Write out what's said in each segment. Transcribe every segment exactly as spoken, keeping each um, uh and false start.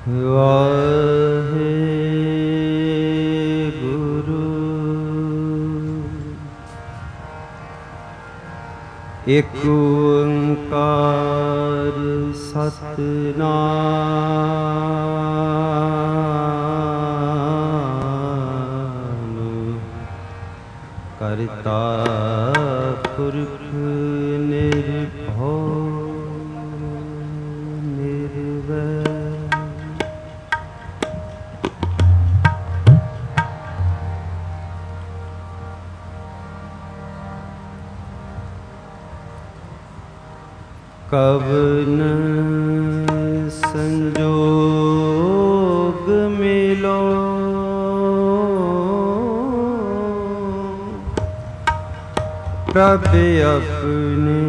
ਵਾਹਿਗੁਰੂ। ਏਕ ਓੰਕਾਰ ਸਤਿਨਾਮ ਕਰਤਾ ਪੁਰਖ ਨਿਰਭਉ ਨਿਰਵੈਰ। ਕਵਨ ਸੰਜੋਗ ਮਿਲੋ ਪ੍ਰਭ ਆਪਣੇ,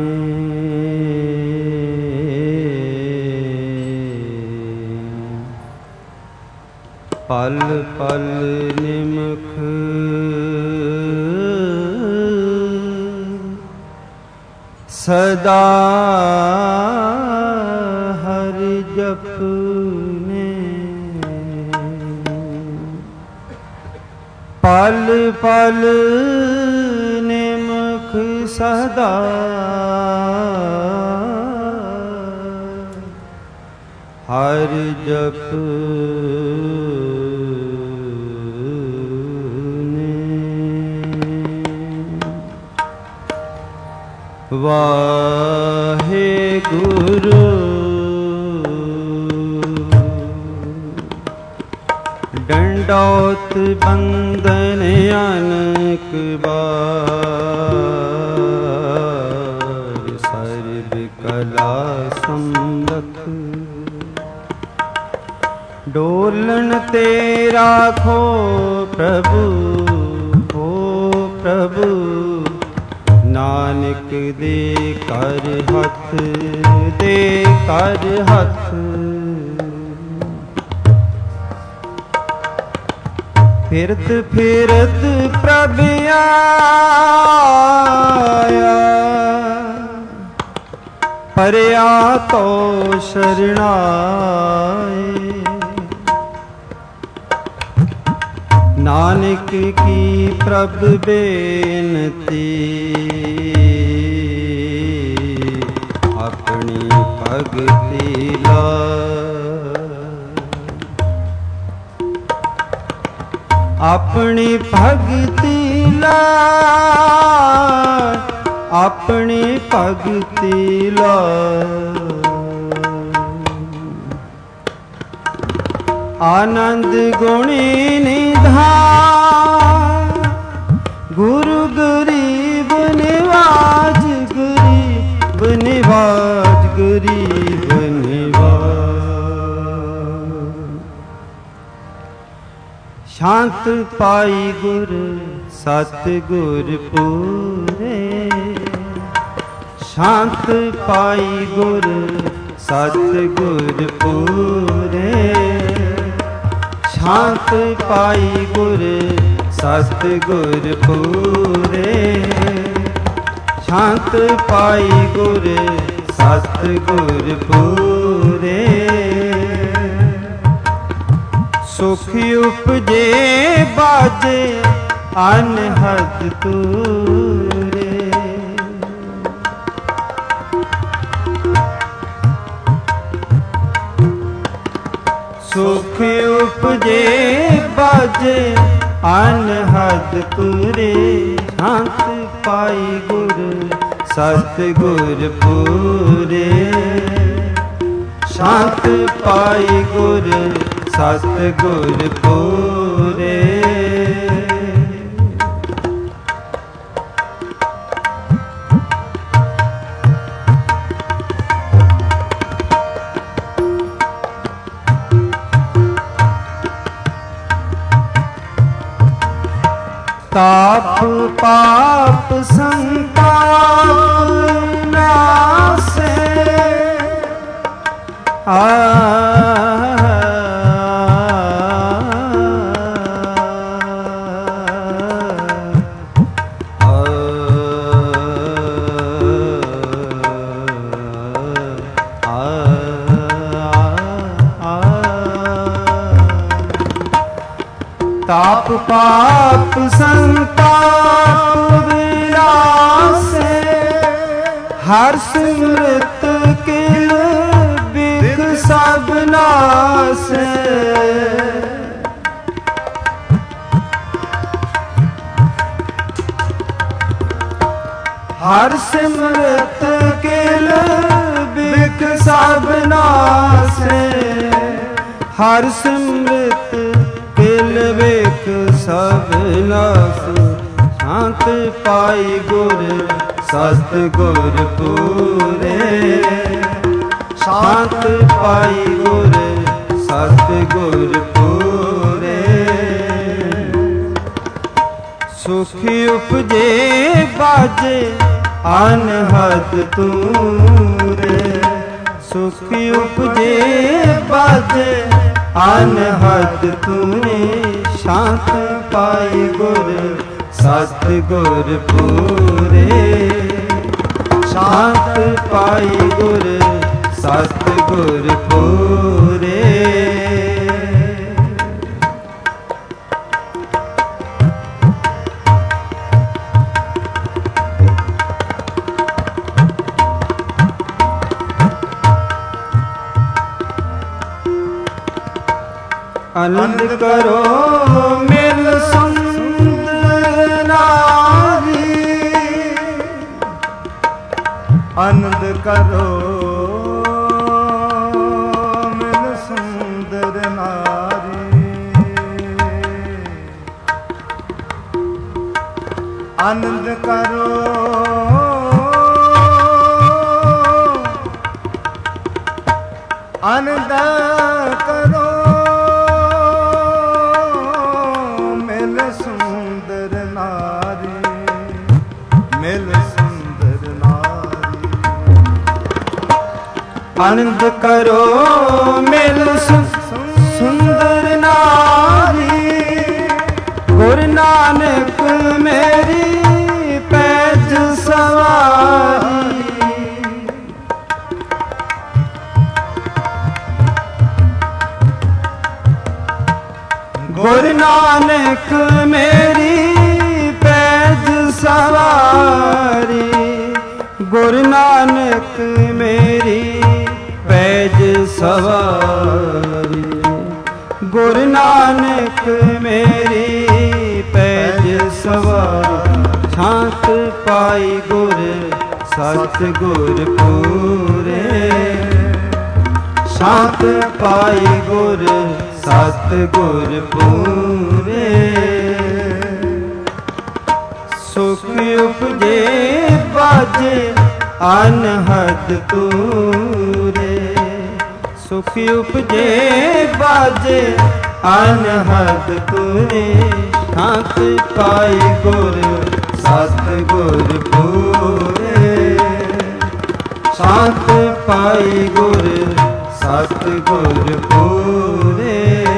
ਪਲ ਪਲ ਨਿਮਖ ਸਦਾ ਹਰਿ ਜਪਨੇ। ਪਲ ਪਲ ਨਿਮਖ ਸਦਾ ਹਰਿ ਜਪਨੇ। ਵਾਹਿਗੁਰੂ ਡੰਡੌਤ ਬੰਦਨ ਅਨੇਕ ਬਾਰ, ਸਰਬ ਕਲਾ ਸਮਰਥ ਡੋਲਣ ਤੇ ਰਾਖੋ ਪ੍ਰਭੂ ਹੋ ਪ੍ਰਭੂ। ਨਾਨਕ ਦੇ ਕਰ ਹੱਥ ਦੇ ਕਰ ਹੱਥ, ਫਿਰਤ ਫਿਰਤ ਪ੍ਰਭ ਆਇਆ, ਪਰਿਆ ਤੋ ਸ਼ਰਣਾਏ। ਨਾਨਕ ਕੀ ਪ੍ਰਭ ਬੇਨਤੀ, ਆਪਣੀ ਭਗਤੀ ਲਾ। ਆਪਣੀ ਭਗਤੀ ਲਾ, ਆਪਣੀ ਭਗਤੀ ਲਾ। ਆਨੰਦ ਗੁਣੀ ਨਿਧਾਨ, ਗੁਰੂ ਗਰੀਬ ਨਿਵਾਜ, ਗਰੀਬ ਨਿਵਾਜ, ਗਰੀਬ ਨਿਵਾਜ। ਸ਼ਾਂਤ ਪਾਈ ਗੁਰ ਸਤ ਗੁਰ ਪੂਰੇ, ਸ਼ਾਂਤ ਪਾਈ ਗੁਰ ਸਤ ਗੁਰ ਪੂਰੇ। ਸ਼ਾਂਤ ਪਾਈ ਗੁਰ ਸਤ ਗੁਰ ਪੂਰੇ, ਸ਼ਾਂਤ ਪਾਈ ਗੁਰ ਸਤ ਗੁਰ ਪੂਰੇ। ਸੁਖ ਉਪਜੇ ਬਾਜੇ ਅਨਹਦ ਤੂਰੇ। ਸੁਖ ਉਪਜੇ ਬਾਜੇ ਅਨਹਦ ਤੂਰੇ। ਸ਼ਾਂਤ ਪਾਈ ਗੁਰ ਸਤ ਗੁਰ ਪੂਰੇ, ਸ਼ਾਂਤ ਪਾਈ ਗੁਰ ਸਤ ਗੁਰ ਪੂਰੇ। ਤਾਪ ਪਾਪ ਸੰਤਾਪ ਨਾਸੇ, ਆ ਤਾਪ ਪਾਪ ਸੰਤਾਪ ਵਿਨਾਸੇ, ਹਰ ਸਿਮਰਤ ਕਿਲ ਬਿਖ ਸਭ ਨਾਸੇ। ਹਰ ਸਿਮਰਤ ਕਿਲ ਬਿਖ ਸਭ ਨਾਸੇ, ਹਰ ਸਿਮਰਤ ਕਿਲ ਬਿਖ ਸਭ ਨਾਸੇ। ਸ਼ਾਂਤ ਪਾਈ ਗੁਰ ਸਤ ਗੁਰ ਪੂਰੇ, ਸ਼ਾਂਤ ਪਾਈ ਗੁਰ ਸਤ ਗੁਰ ਪੂਰੇ। ਸੁਖ ਉਪਜੇ ਬਾਜੇ ਅਨਹਦ ਤੂਰੇ, ਸੁਖ ਉਪਜੇ ਬਾਜੇ ਅਨਹਦ ਤੂਰੇ। ਸ਼ਾਂਤ ਪਾਈ ਗੁਰ ਸਤ ਗੁਰ ਪੂਰੇ, ਸ਼ਾਂਤ ਪਾਈ ਗੁਰ ਸਤ ਗੁਰ ਪੂਰੇ। ਆਨੰਦ ਕਰੋ ਮਿਲ ਸੁੰਦਰ ਨਾਰੀ, ਆਨੰਦ ਕਰੋ ਮਿਲ ਸੁੰਦਰ ਨਾਰੀ। ਆਨੰਦ ਕਰੋ ਆਨੰਦ ਕਰੋ ਮਿਲ ਸੁੰਦਰ ਨਾਰੀ, ਮਿਲ ਸੁੰਦਰ ਨਾਰੀ। ਆਨੰਦ ਕਰੋ ਮਿਲ ਸੁੰਦਰ ਨਾਰੀ, ਗੁਰੂ ਨਾਨਕ ਮੇਰੀ ਪੈਜ ਸਵਾਰੀ। ਗੁਰੂ ਨਾਨਕ ਮੇਰੀ ਪੈਜ ਸਵਾਰੀ, ਗੁਰੂ ਨਾਨਕ ਮੇਰੀ ਪੈਜ ਸਵਾਰੀ। ਗੁਰੂ ਨਾਨਕ ਮੇਰੀ ਪੈਜ ਸਵਾਰੀ। ਸ਼ਾਂਤ ਪਾਈ ਗੁਰ ਸਤ ਗੁਰ ਪੂਰੇ, ਸ਼ਾਂਤ ਪਾਈ ਗੁਰ ਸਤ ਗੁਰ ਪੂਰੇ। ਸੁਖ ਉਪਜੇ ਬਾਜੇ ਅਨਹਦ ਤੂਰੇ, ਸੁਖ ਉਪਜੇ ਬਾਜੇ ਅਨਹਦ ਤੂਰੇ। ਸ਼ਾਂਤ ਪਾਈ ਗੁਰ ਸਤ ਗੁਰ ਪੂਰੇ, ਸ਼ਾਂਤ ਪਾਈ ਗੁਰ ਸਤ ਗੁਰ ਪੂਰੇ।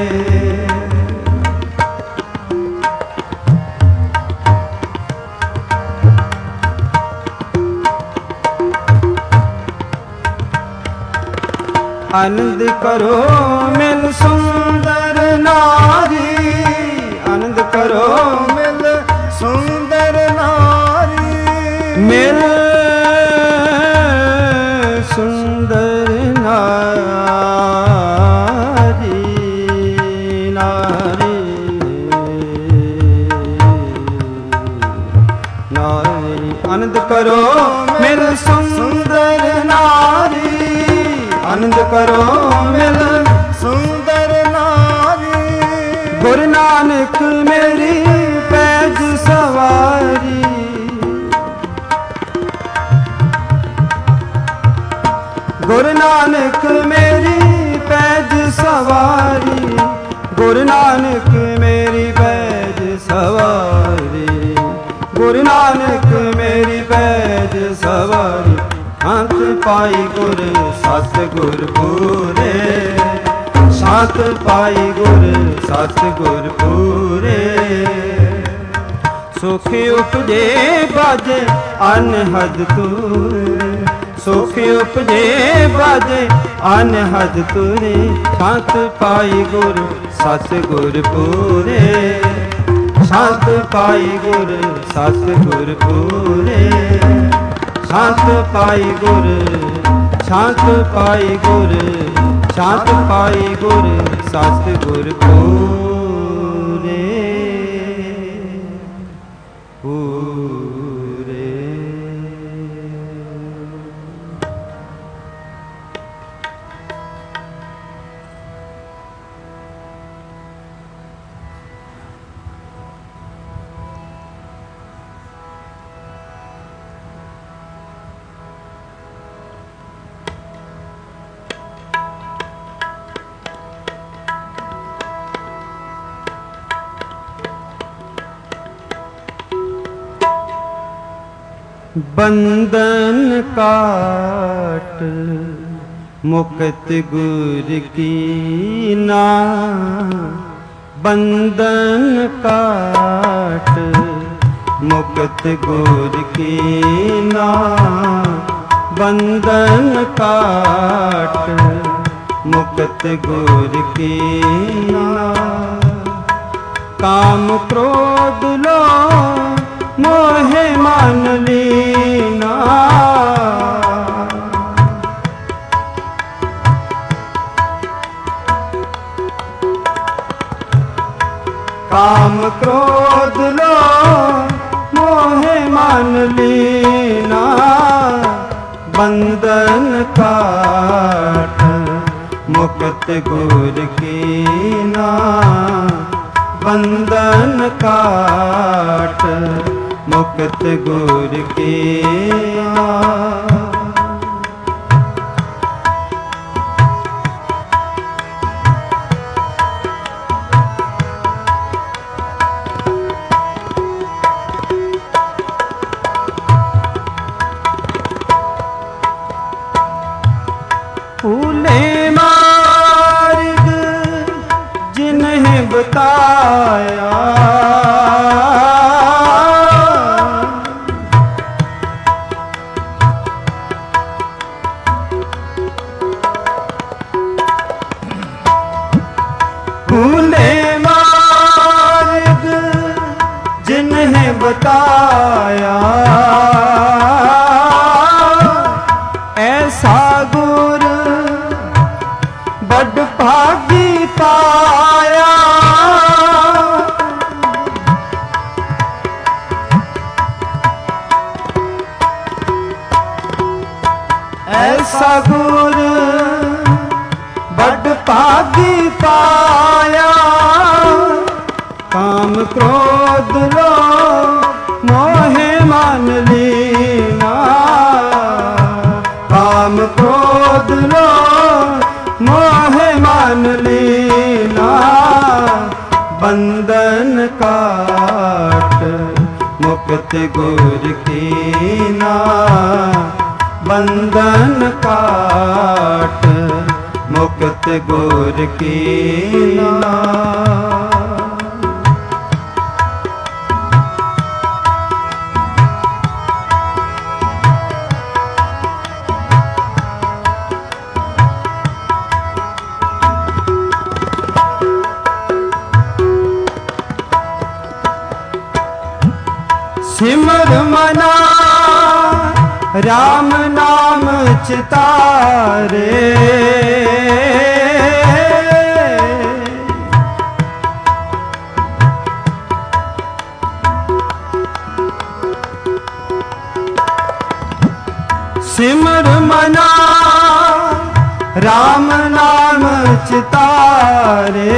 ਆਨੰਦ ਕਰੋ ਮਿਲ ਸੁੰਦਰ ਨਾਰੀ, ਆਨੰਦ ਕਰੋ ਮਿਲ ਸੁੰਦਰ ਨਾਰੀ, ਮਿਲ ਸੁੰਦਰ ਨਾਰੀ, ਨਾਰੀ ਨਾਰੀ। ਆਨੰਦ ਕਰੋ ਮਿਲ ਸੁੰਦਰ ਨਾਰੀ, ਆਨੰਦ ਕਰੋ ਮਿਲ ਸੁੰਦਰ ਨਾਰੀ। ਗੁਰੂ ਨਾਨਕ ਮੇਰੀ ਪੈਜ ਸਵਾਰੀ, ਗੁਰੂ ਨਾਨਕ ਮੇਰੀ ਪੈਜ ਸਵਾਰੀ, ਗੁਰੂ ਨਾਨਕ ਮੇਰੀ ਪੈਜ ਸਵਾਰੀ, ਗੁਰੂ ਨਾਨਕ ਮੇਰੀ ਪੈਜ ਸਵਾਰੀ। ਸ਼ਾਂਤ ਪਾਈ ਗੁਰ ਸਤ ਗੁਰ ਪੂਰੇ, ਸ਼ਾਂਤ ਪਾਈ ਗੁਰ ਸਤ ਗੁਰ ਪੂਰੇ। ਸੁਖ ਉਪਜੇ ਬਾਜੇ ਅਨਹਦ ਤੂਰੇ, ਸੁਖ ਉਪਜੇ ਬਾਜੇ ਅਨਹਦ ਤੂਰੇ। ਸ਼ਾਂਤ ਪਾਈ ਗੁਰ सतगुर पूरे शांत पाई गुर सतगुर पूरे शांत पाई गुर शांत पाई गुर शांत पाई गुर सतगुर पूरे पूरे। बंधन काट मुक्त गुर की ना बंधन काट मुक्त गुर की ना बंधन काट मुक्त गुर की ना काम क्रोध लो मोहे मान लीना काम क्रोध लो मोहे मान लीना बंधन काट मुक्त गुर की ना बंधन काट मुक्त गुर की ना। फूले मार्ग जिन्हें बताया फूले मार्ग जिन्हें बताया ऐसा गुर बड़ भागी पाया ऐसा गुर बड़ भागी पाया काम क्रोध लो मोहे मान लीना काम क्रोध लो मोहे मान लीना बंधन काट मुक्त गुर की ना बंधन काट मुक्त गुर की ना। सिमर मना राम नाम चितारे सिमर मना राम नाम चितारे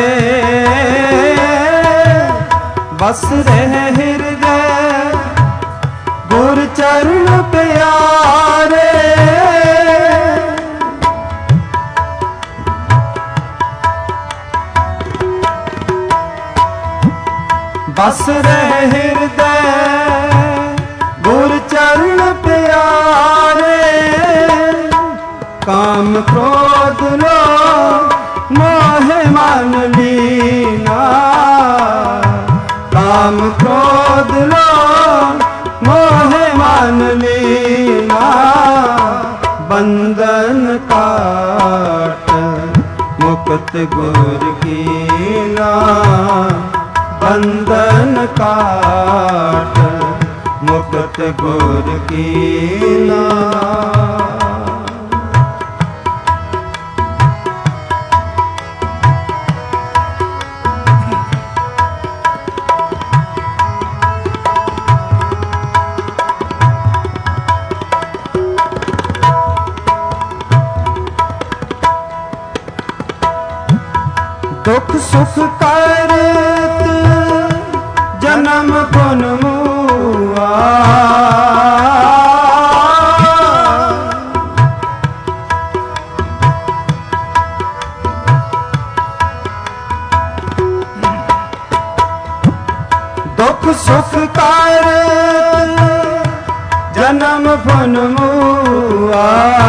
बस रहे हृदय गुर चरण प्यारे बस रहे हृदय गुर चरण प्यारे काम क्रोध लो मोहे मान लीना काम क्रोध लो मोहे मान लीना बंधन काट मुक्त गुर की कीना बंधन काट मुक्त गुर कीना। दुख सुख करत जन्म पुन मुआ, दुख सुख करत जन्म पुन मुआ,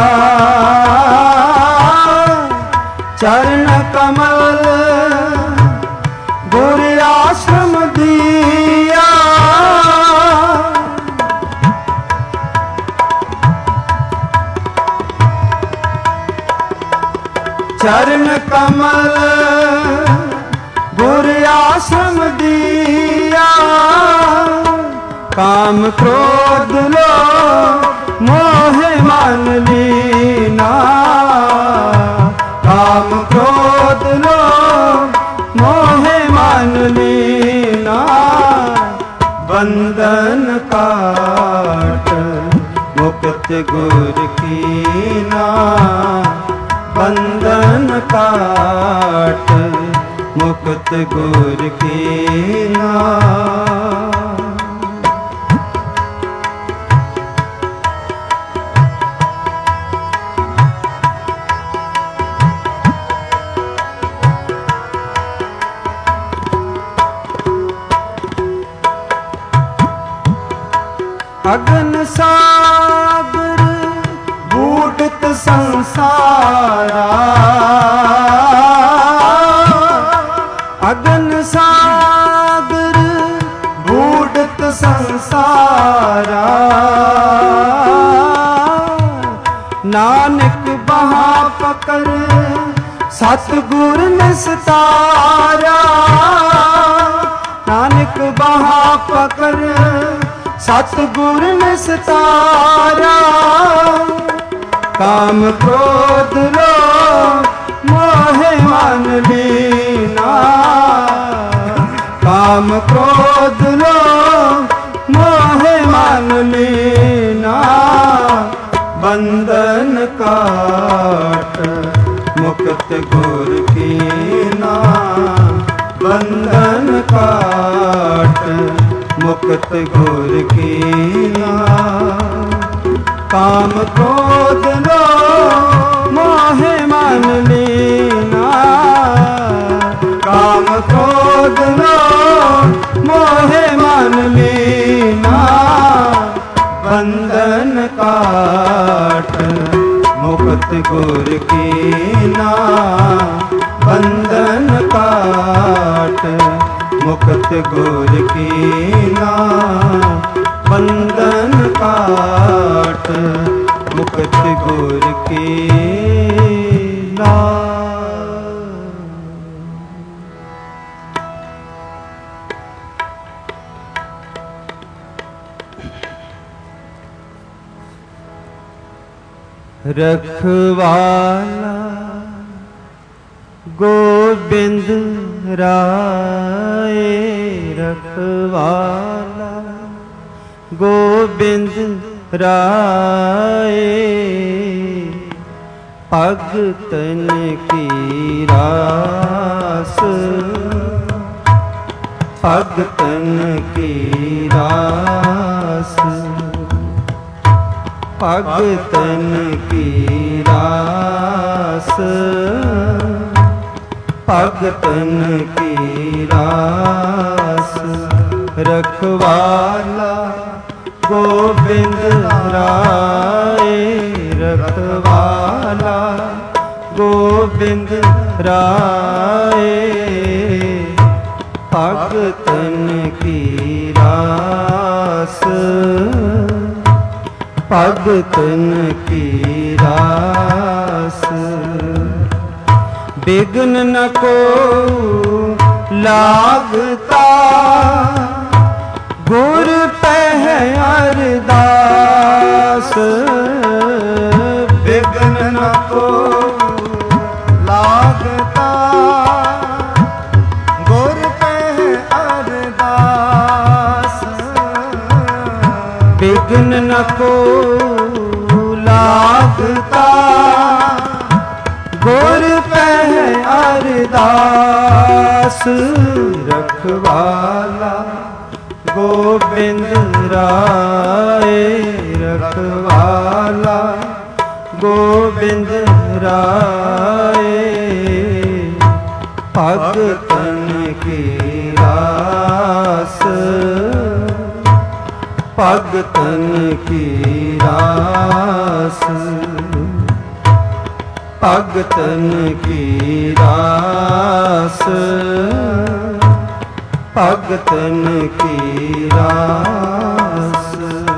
चरण कमल गुर आश्रम दिया, चरण कमल गुर आश्रम दिया। काम क्रोध लो मोह मान लीना, काम क्रोध लो मोह मान लीना। बंधन काट मुक्त गुर कीना, बंधन काट मुक्त गुर कीना। अगन सागर बूढ़त संसारा, अगन सागर बूढ़त संसारा। नानक बहा पकड़ सतगुर निस्तारा, नानक बहा पकड़ सतगुर निस्तारा। काम क्रोध लो मोह मान लीना, काम क्रोध लो मोह मान लीना। बंधन काट मुक्त गुर कीना, बंधन काट मुक्त गुर कीना। काम क्रोध लो मोह मान लीना, काम क्रोध लो मोह मान लीना। बंधन काट मुक्त गुर कीना, बंधन काट मुक्त गुर कीना। बंधन काट मुक्त गुर कीना। रखवाला गोविंद राय, रखवाला गोविंद राय। भगतन की रास, भगतन की रास, भगतन की रास, भगतन की रास। रखवाला गोविंद राय, रखवाला गोविंद राय। भगतन की रास, भगतन की रास। बिघ्न न को लागता गुर पह अरदास विघ्न न को लागता गुर पह अरदास विघ्न न को लागता गुर पह अरदास रखवाला गोबिंद राय रखवाला गोबिंद राय भगतन की रास भगतन की रास भगतन की रास भगतन की रास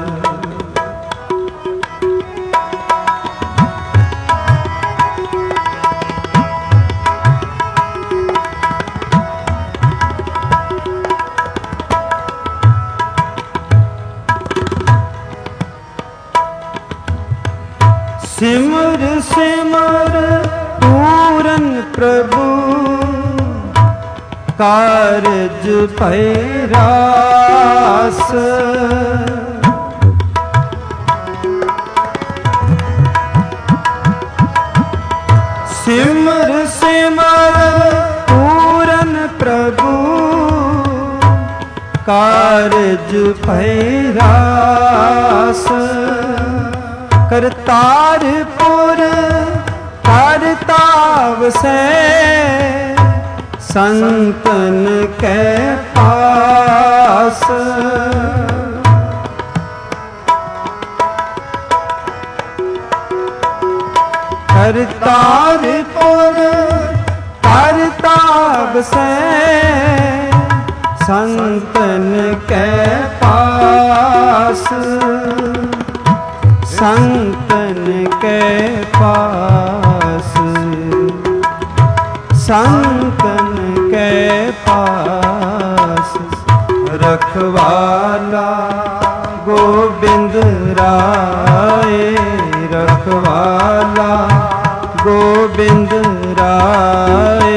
सिमर सिमर पूरन प्रभु कारज पैरास सिमर सिमर पूरन प्रभु कारज पैरास करतारपुर करताव से संतन के पास करतारपुर करताव से संतन के पास संतन के पास संतन के पास रखवाला गोबिंद राय रखवाला गोबिंद राय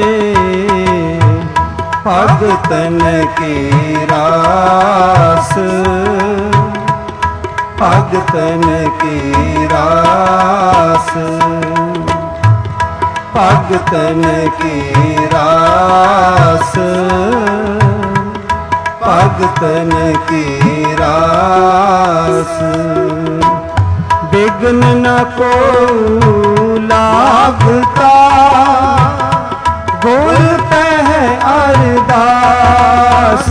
भगतन की रास भगतन की रास भगतन की रास भगतन की रास विघ्न न को लागता गुर पह अरदास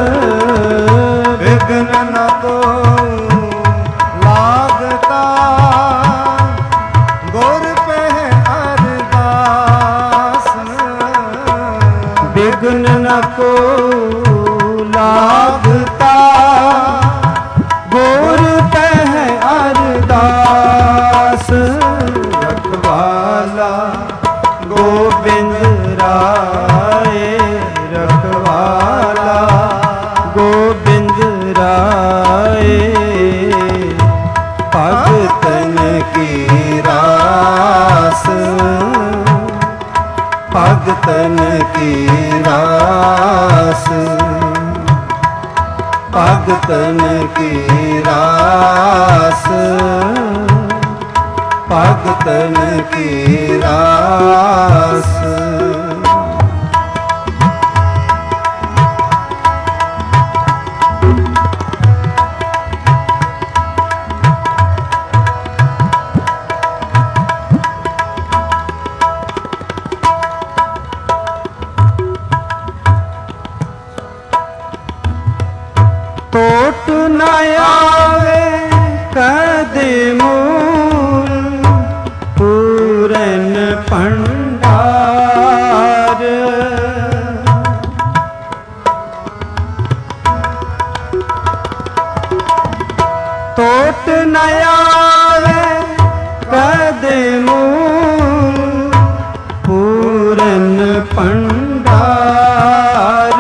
विघ्न न को लागता गुर पह अरदास विघ्न न को लागता गुर पह अरदास रखवाला गोबिंद राय रखवाला गोबिंद राय भगतन की रास भगतन की रास भगतन की रास भगतन की रास टोट न आवे कदे मूल पूरन भंडार टोट न आवे कदे मूल पूरन भंडार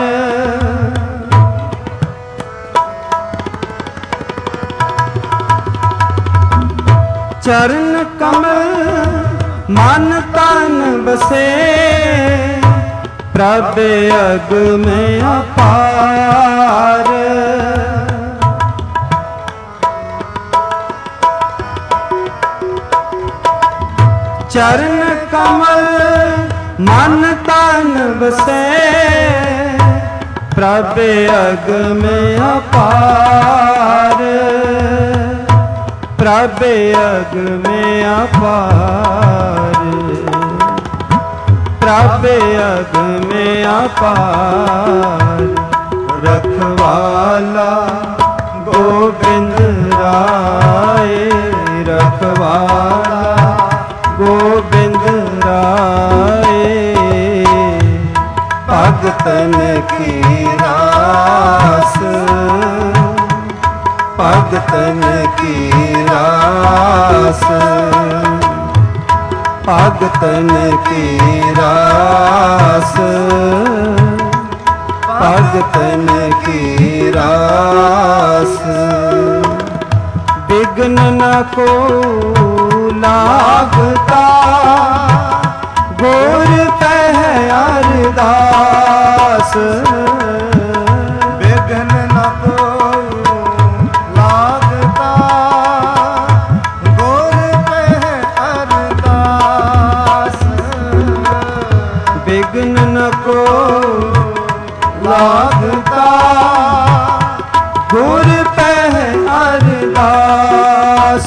चरण कमल मन तन बसे, प्रभ अग में अपार। चरण कमल मन तन बसे, प्रभ अग में अपार। प्रभ अग में अपार, प्रभ अग में अपार। रखवाला गोविंद राय, रखवाला गोविंद राय। भगतन की रास, भगतन की रास, भगतन की रास, भगतन की रास। विघ्न न को लागता, गोर पह अरदास। विघ्न न को लागता, गोर पह अरदास। विघ्न न को लागता, गोर पह अरदास।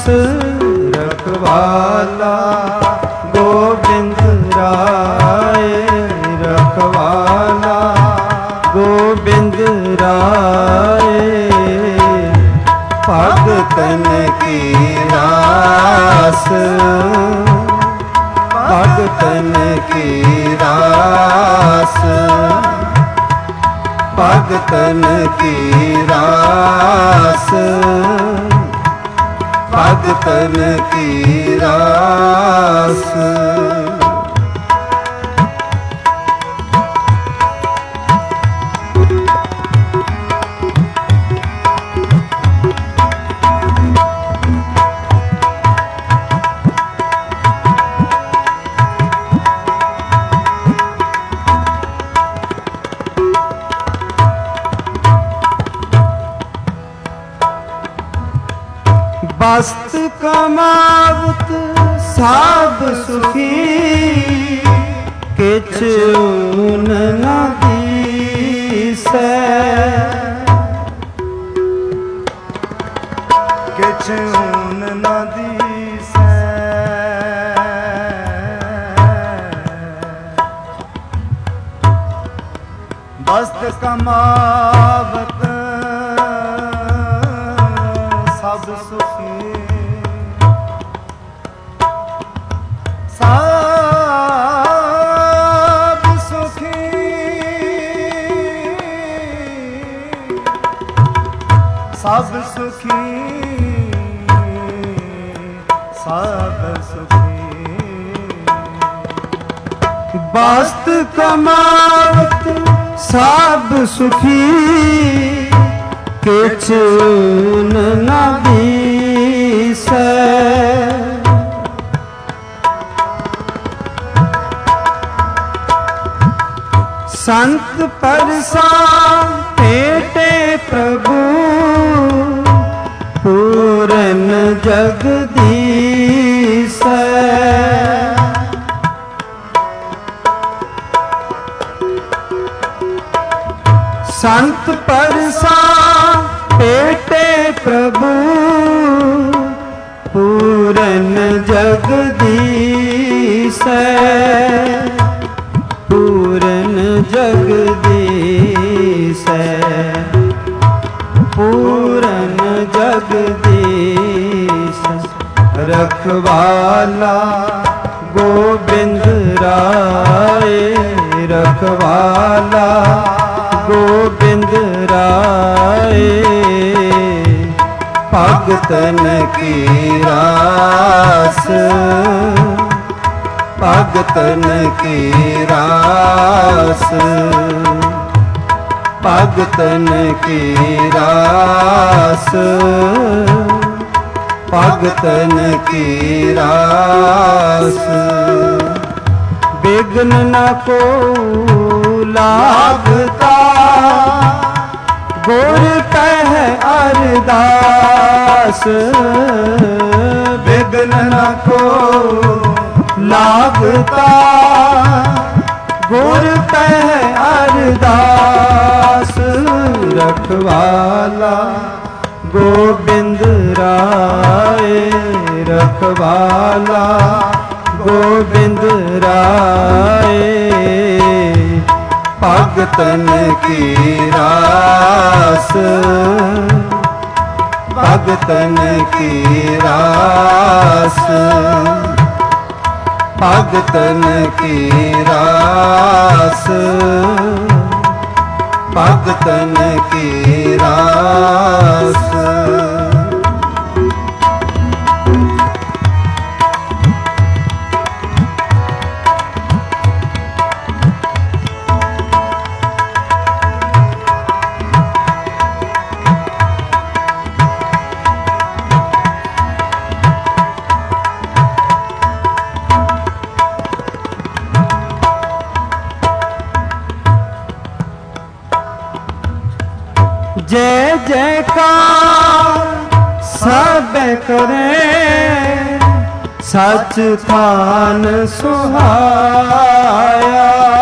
रखवाला गोविंद राय, रखवाला गोविंद राय। भगतन की रास, भगतन की रास, भगतन की रास, भगतन की रास। वस्त कमावत सब सुखी, किछ ऊन न दीसै। किछ ऊन न दीसै। वस्त कमावत सब सुखी, सब सुखी, सब सुखी, सब सुखी। वस्त कमावत सब सुखी, किछ ऊन न दीसै। संत परसा भेटे प्रभु, पूरन जगदीश। संत परसा भेटे प्रभु, पूरन जगदीश। पूरन जगदीश, पूरन जगदीश। रखवाला गोविंद राय, रखवाला गोविंद राय। भगतन की रास, भगतन की रास, भगतन की रास, भगतन की रास। विघ्न न को लागता, गुर कह अरदास। विघ्न न को लागता, गुर कह अरदास। रखवाला गोबिंद राय, रखवाला गोबिंद राय। भगतन की रास, भगतन की रास, भगतन की रास, भगतन की रास। जय जयकार सब करे, सच थान सुहाया।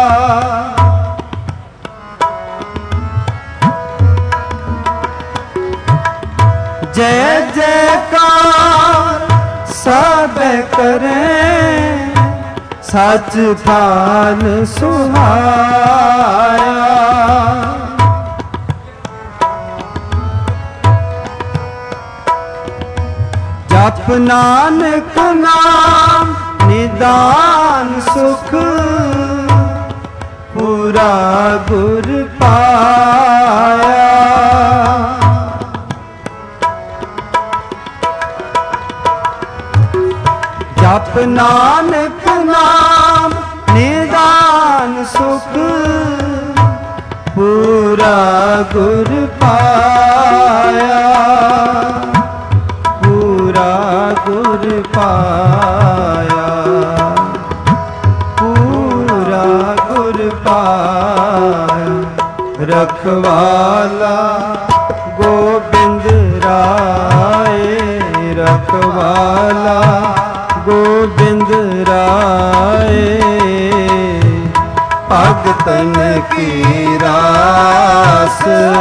जय जयकार सब करे, सच थान सुहाया। जप नानक नाम निदान सुख, पूरा गुर पाया। जप नानक नाम निदान सुख, पूरा गुर पाया। गुर पाया, पूरा गुर पाया। रखवाला गोबिंद राय, रखवाला गोबिंद राय। भगतन की रास,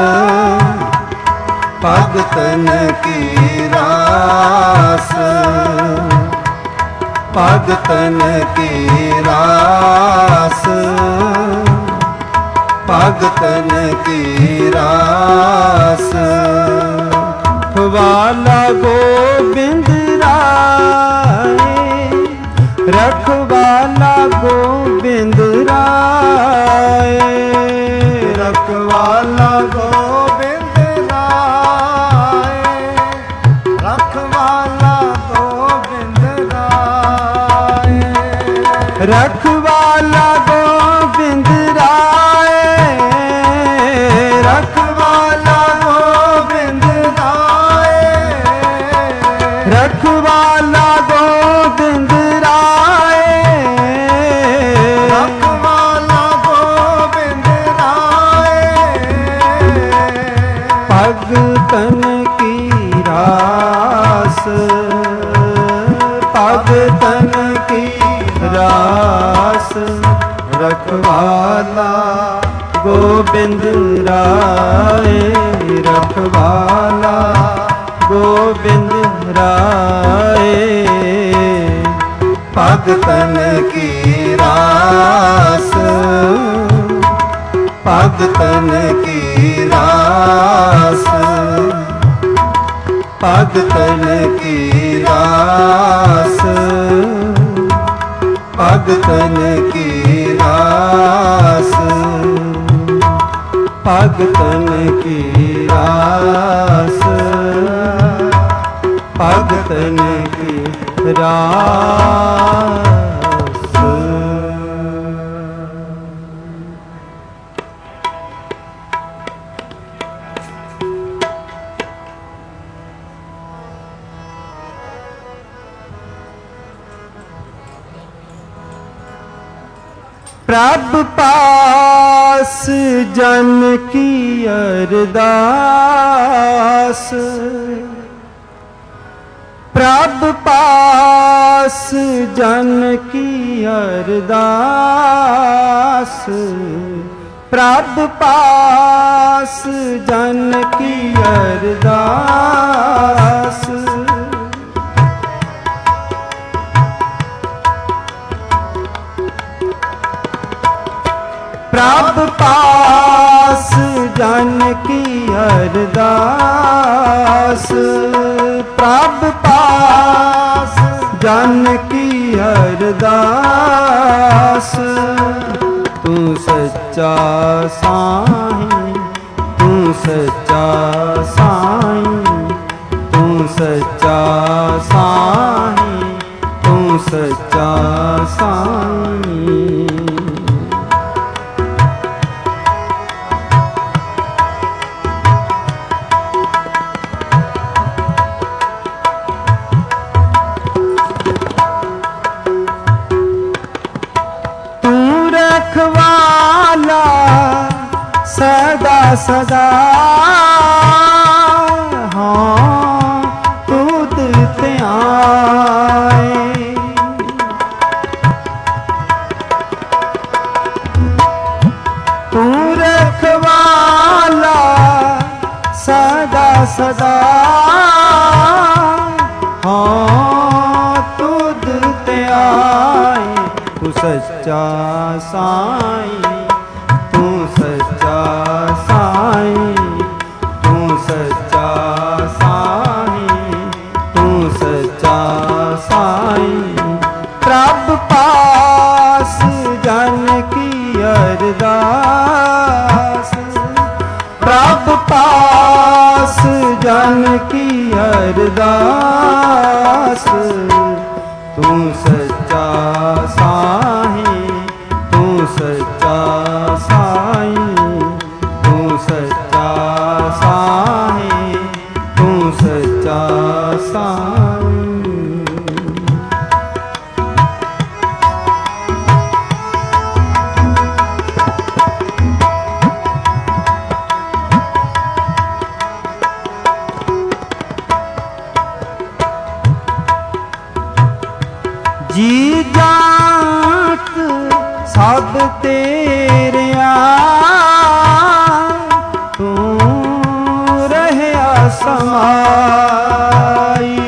भगतन की रास, भगतन की रास, भगतन की रास। रखवाला गोबिंद राय, रखवाला गोबिंद राय। रखवाला गोबिंद राय, रखवाला गोबिंद राय। रखवाला गोबिंद राय, रखवाला गोबिंद राय। रखवाला गोबिंद राय, रखवाला गोबिंद राय। भगतन की रास, भगतन की रास। रखवाला गोबिंद राय, रखवाला गोबिंद राय। भगतन की रास, भगतन की रास, भगतन की रास, भगतन की रास, भगतन की रास, भगतन की रास। प्रभ पास जन की अरदास, प्रभ पास जन की अरदास, प्रभ पास जन की अरदास। प्रभ पास जन की अरदास, प्रभ पास जन की अरदास। तू सच्चा साईं, तू सच्चा साईं, तू सच्चा साईं, तू सच्चा साईं। रखवाला सदा सदा, हाँ तुद ते आए। तू रखवाला सदा सदा, हाँ तुद ते आए। तू सच्चा साईं, तू सच्चा साईं, तू सच्चा साईं, तू सच्चा साईं। प्रभ पास जन की अरदास, प्रभ पास जन की अरदास। तू सच्चा साईं, तू सच्चा साईं, तू सच्चा साईं, तू सच्चा साईं। जी जात सब तेरिया, तू रहया समाई।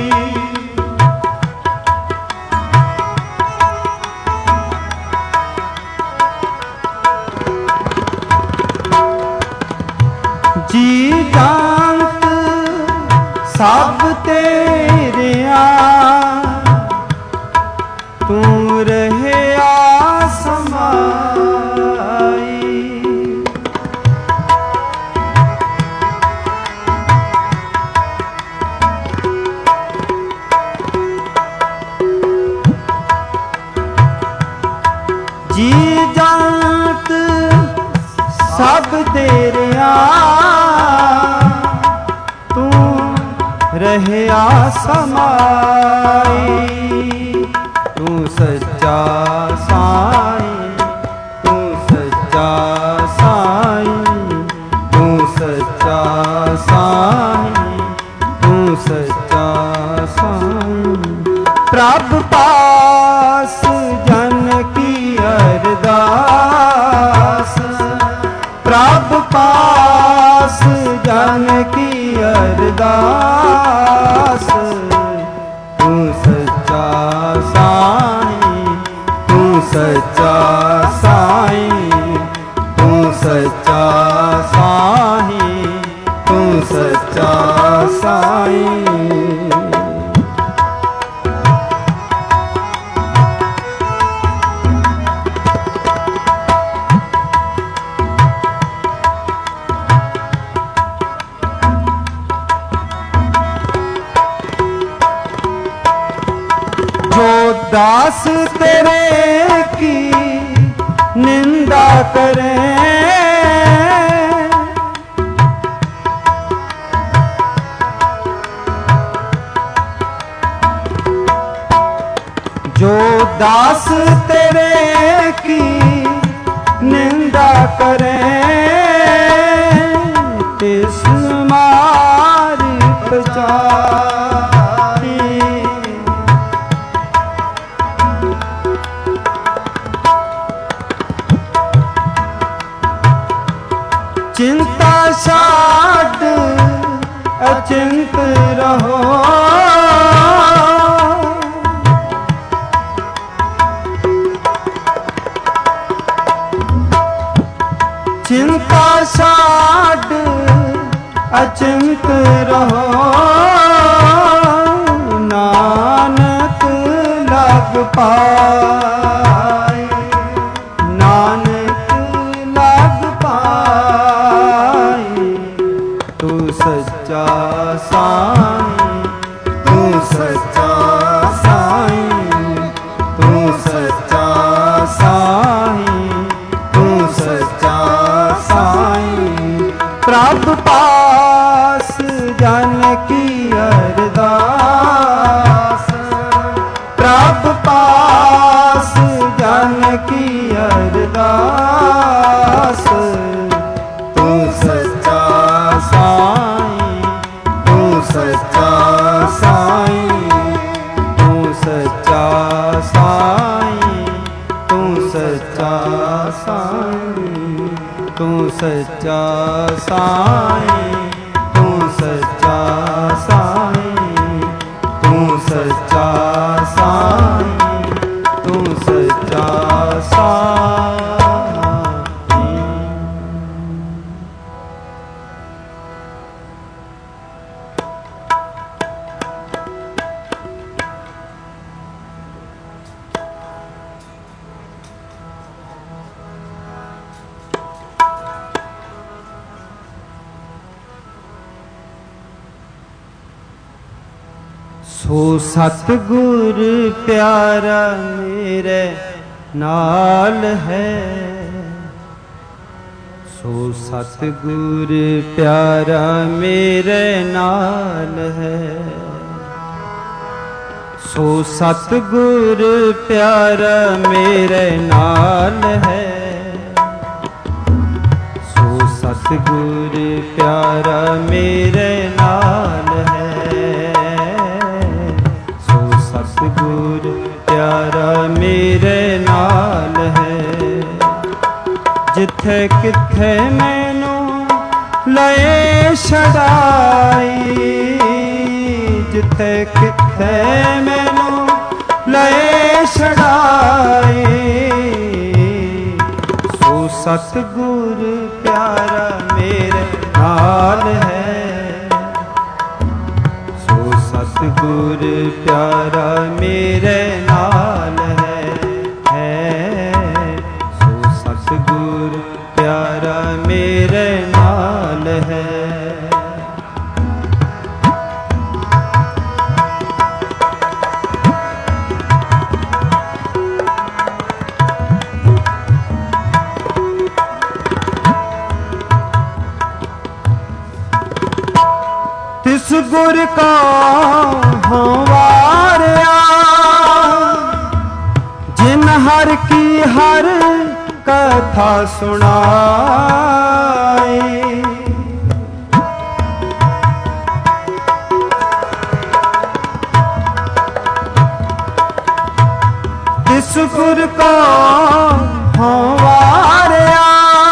जी जात सब तेरिया, तू रहया समाई। जी जात सब तेरिया, तू रहया समाई। तू सच्चा साईं, तू सच्चा साईं, तू सच्चा साईं, तू सच्चा साईं। प्रभ पास जन की अरदास, प्रभ पास जन की अरदास। तू सच्चा साईं, तू सच्चा साईं, तू सच्चा साईं, तू सच्चा साईं। जो दास तेरे की निंदा करें, जो दास तेरे की करें तिस मार पचाई। चिंता छाड़ अचिंत रहो, चिंता छाड़ अचिंत रहो, नानक लग पाए, नानक लग पाए। तू सच्चा साईं, तू सच्चा साईं, तू सच्चा साईं, तू सच्चा साईं। प्रभ पास जन की अरदास, प्रभ पास जन की अरदास। तू सच्चा साईं, तू सच्चा साईं, तू सच्चा साईं, तू सच्चा साईं, तू सच्चा साईं, तू सच्चा साईं, तू सच्चा साईं, तू सच्चा साईं। सो सतगुर प्यारा मेरे नाल है, सो सतगुर प्यारा मेरे नाल है, सो सतगुर प्यारा मेरे नाल है, सो सतगुर प्यारा मेरे नाल है, सतगुर प्यारा मेरे नाल है। जिथे किथे मैनू लए छड़ाई, जिथे किथे मैनू लए छड़ाई। सो सतगुर प्यारा मेरे नाल है, सतगुर प्यारा मेरे नाल है, है। सो सतगुर प्यारा मेरे नाल है। तिस गुर का वारिया, जिन हर की हर कथा सुनाई। तिस गुर का वारिया,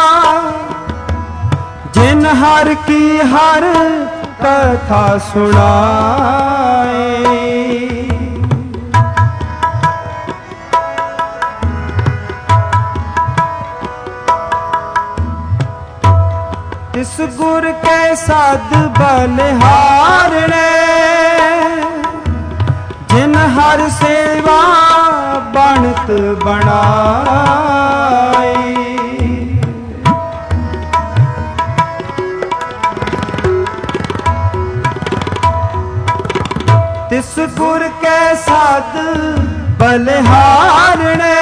जिन हर की हर कथा सुनाए। इस गुर के साध बलिहार ने, जिन हर सेवा बनत बनाई। तिस गुर के साध बलिहार ने,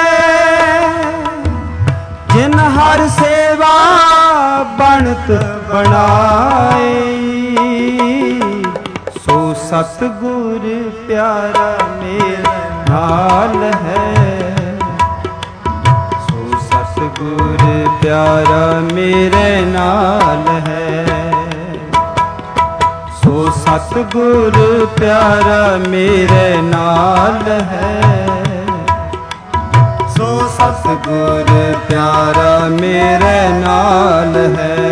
जिन हर सेवा बनत बनाई। सो सतगुर प्यारा मेरे नाल है, सो सतगुर प्यारा मेरे नाल है। सो सतगुर प्यारा मेरे नाल है। सो सतगुर प्यारा मेरे नाल है।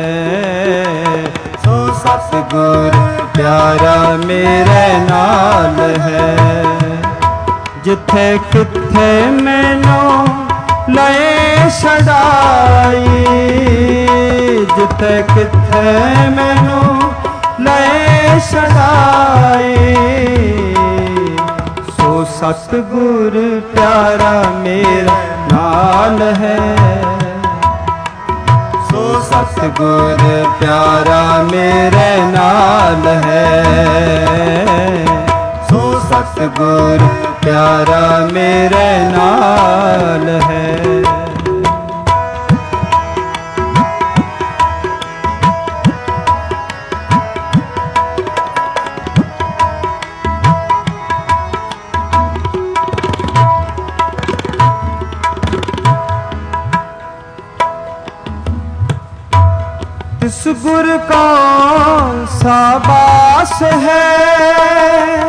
सो सतगुर प्यारा मेरे नाल है। जिथे किथे मैनू लए छड़ाई, जिथे किथे मैनू लए छड़ाई। सो सतगुर प्यारा मेरा नाल है। सो सतगुर प्यारा मेरे नाल है। सो सतगुर प्यारा मेरे नाल है। इस गुर का साबास है।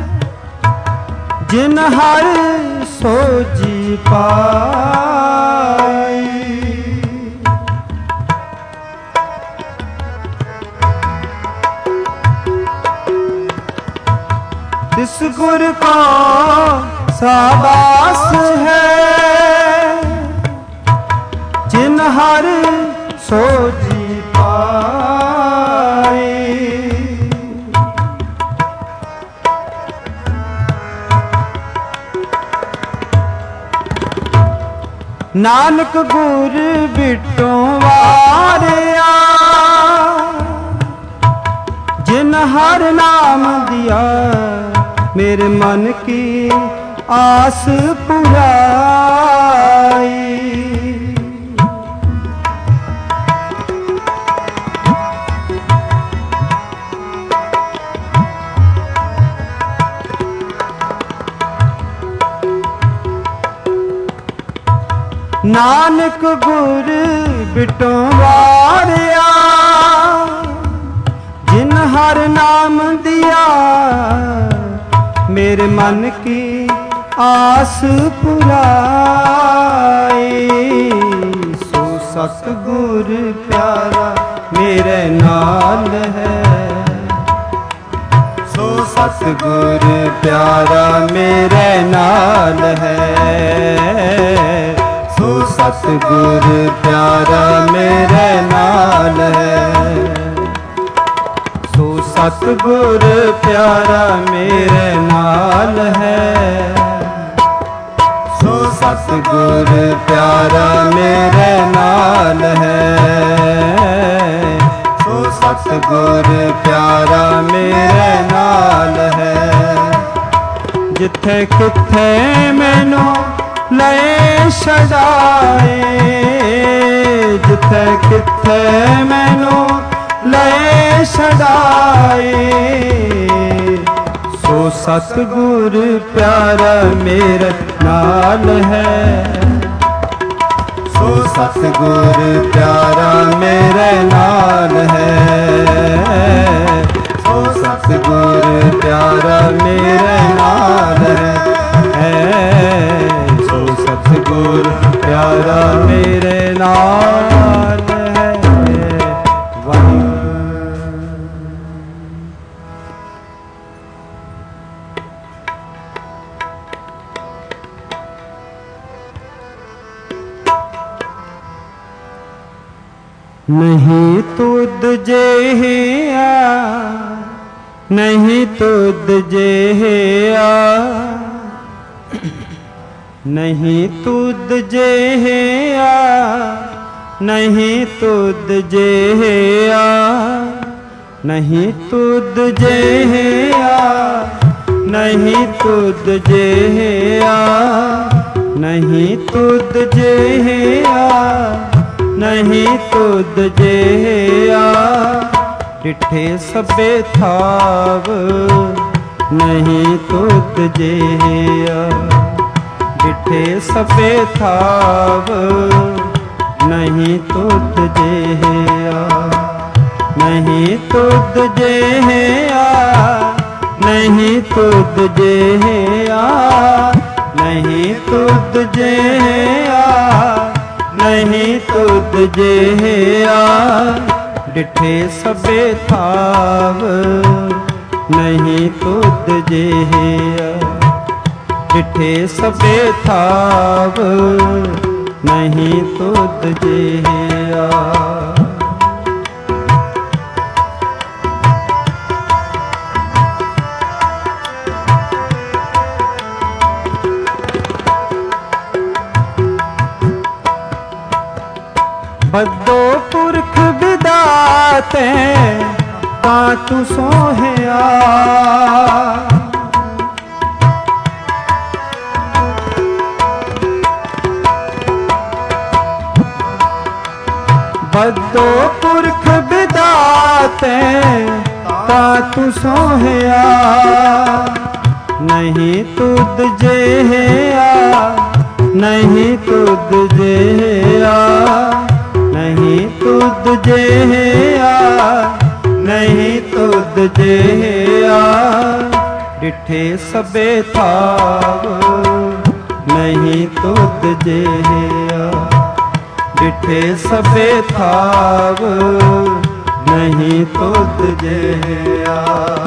जिन हर सोजी पाई। इस गुर का साबास है। जिन हर सोजी नानक गुर बिटों वारिया। जिन हर नाम दिया मेरे मन की आस पुराई। नानक गुर बिटों वारिया। जिन हर नाम दिया मेरे मन की आस पुराई। सो सतगुर प्यारा मेरे नाल है। सो सतगुर प्यारा मेरे नाल है। सो सतगुर प्यारा मेरे नाल है। सो सतगुर प्यारा मेरे नाल है। सो सतगुर प्यारा मेरे नाल है। सो सतगुर प्यारा मेरे नाल है। जिथे किथे मैनू लए छड़ाए। जिथे किथे मैनू लए छड़ाए। सो सतगुर प्यारा मेरे नाल है। सो सतगुर प्यारा मेरे नाल है। सो सतगुर प्यारा मेरे नाल है। सो सतगुर प्यारा मेरे नाल है। नहीं तुद जेहिया, नहीं तुद जेहिया, नहीं तुद जेहिया, नहीं तुद जेहिया, नहीं तुद जेहिया, नहीं तुद जेहिया, नहीं तुद जेहिया, नहीं तुद जेहिया। डिठे सबे थाव नहीं तुद जेहिया, डिठे सबे थाव नहीं तुद जेहिया, नहीं तुद जेहिया, नहीं तुद जेहिया, नहीं तुद जेहिया, नहीं तुद जेहिया। डिठे सबे थाव नहीं तुद जेहिया, डिठे सबे थाव नहीं तुद जेहिया। बद्दो पुरख विदाते ता तू सोहिया, बद्दो पुरख विदाते ता तू सोहिया। नहीं तुद जेहिया, नहीं तुद जेहिया, नहीं तुद जेहिया, नहीं तुद जेहिया। डिठे सबे थाव नहीं तुद जेहिया, डिठे सबे थाव नहीं तुद जेहिया।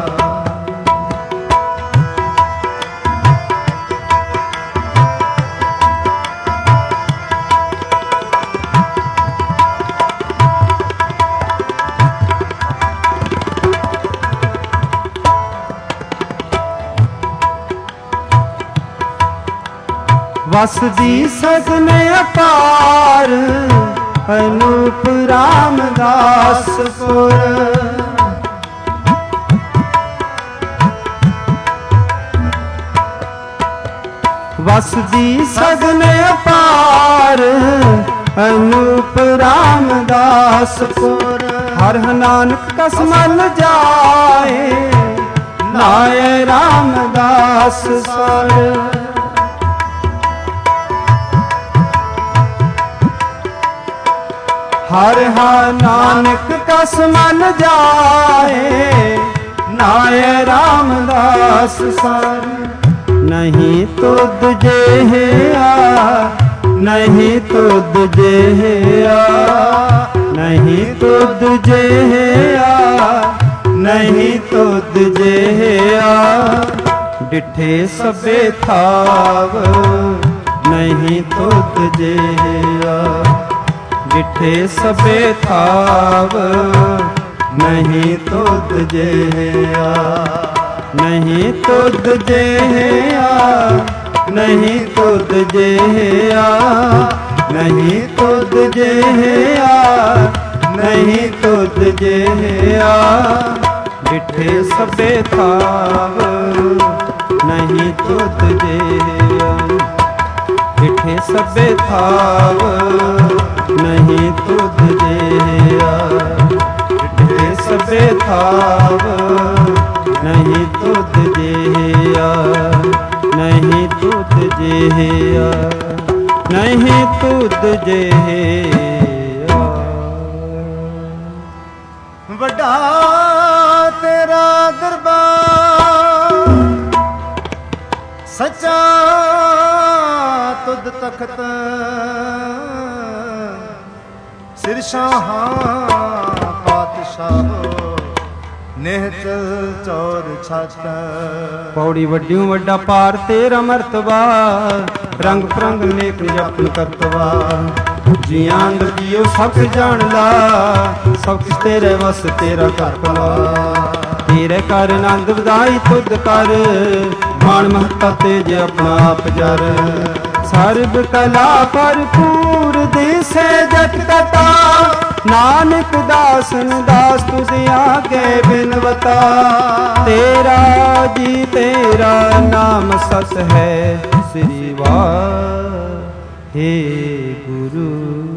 वसदी सगन अपार अनूप रामदास पुर। वसदी सगन अपार अनूप रामदास पुर। हर नानक कसमल जाए नाय रामदास सर। हर हा नानक कस मन जाए नाय रामदास सर। नहीं तुद जेहिया, नहीं तुद जेहिया, नहीं तुद जेहिया, नहीं तुद जेहिया। डिठे सबे थाव नहीं तुद जेहिया, डिठे सबे थाव नहीं तुद जेहिया, नहीं तुद जेहिया, नहीं तुद जेहिया, नहीं तुद जेहिया, नहीं तुद जेहिया। डिठे सबे थाव नहीं तुद जेहिया, डिठे सबे थाव नहीं तुद जेहिया, डिठे सबे थाव नहीं तुद जेहिया, नहीं तुद जेहिया, नहीं तुद जेहिया। वड्डा तेरा दरबार सच्चा तुद तख्त सिर शाहां पातशाह नेहचल चौर छत। पौड़ी वड्डियों वड्डा पार तेरा मर्तबा रंग परंग नेक जपन करतवा। जियां जियो सब जान ला सब कुछ तेरे वस तेरा करतवा। तेरे कर आनंद वधाई तुद कर मान महता तेज अपना आप जर। सर्ब कला भरपूर दिसे जट कटा नानक दासन दास तुझे आगे बिनवता। तेरा जी तेरा नाम सत है श्री वाहे गुरु।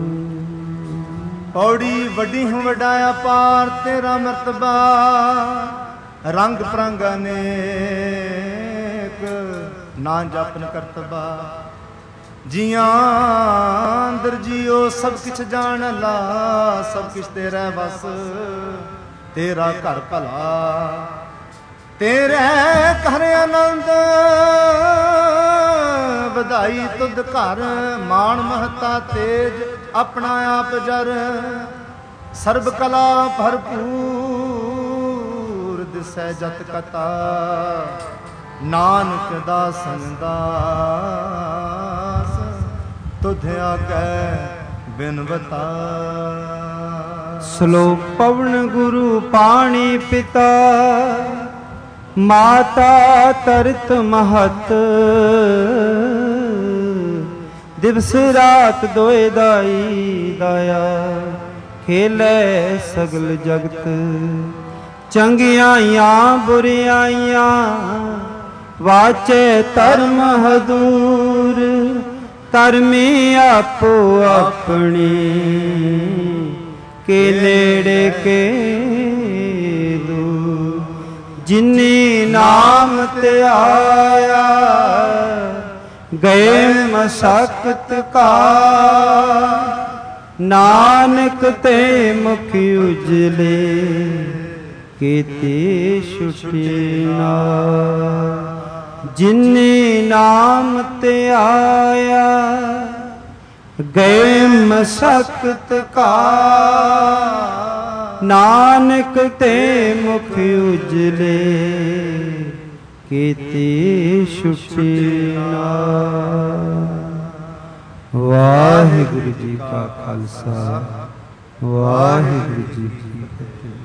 पौड़ी वड्डी हूँ वड्डाया पार तेरा मर्तबा रंग परंग अनेक ना जपन करतबा। जियां अंदर जियो सब किछ जान ला, सब किछ तेरा बस तेरा घर भला, तेरे घर आनंद ਵਧਾਈ ਤੁਧ ਘਰ, ਮਾਣ ਮਹਤਾ ਤੇਜ ਆਪਣਾ ਆਪ ਜਰ, ਸਰਬ ਕਲਾ ਭਰਪੂਰ ਦਿਸੈ ਜਤ ਕਤਾ, ਨਾਨਕ ਦਾਸਨ ਦਾਸ ਤੁਧ ਆਗੈ ਬਿਨਵਤਾ। ਸ਼ਲੋਕ ਪਵਨ ਗੁਰੂ ਪਾਣੀ ਪਿਤਾ, ਮਾਤਾ ਤਰਤ ਮਹਤ, ਦਿਵਸ ਰਾਤ ਦੋਇ ਦਾਈ ਦਾਇਆ, ਖੇਲੇ ਸਗਲ ਜਗਤ, ਚੰਗਿਆਈਆਂ ਬੁਰਿਆਈਆਂ, ਵਾਚੇ ਧਰਮ ਹਦੂਰ, ਧਰਮੀ ਆਪੋ ਆਪਣੀ, ਕੇ ਨੇੜੇ ਕੇ ਦੂਰ, ਜਿਨੀ ਨਾਮ ਤੇ ਆਇਆ, ਗਏ ਮਸਕਤ ਕਾ, ਨਾਨਕ ਤੇ ਮੁਖ ਉਜਲੇ, ਕੀਤੇ ਛੁਟੀ ਨਾ, ਜਿਨੀ ਨਾਮ ਤੇ ਆਇਆ, ਗਏ ਮਸਕਤ ਕਾ, ਨਾਨਕ ਤੇ ਮੁਖ ਉਜਲੇ, ਕੀਤੇ ਛੁਟੀ ਨਾ। ਵਾਹਿਗੁਰੂ ਜੀ ਕਾ ਖਾਲਸਾ, ਵਾਹਿਗੁਰੂ ਜੀ ਕੀ ਫਤਿਹ।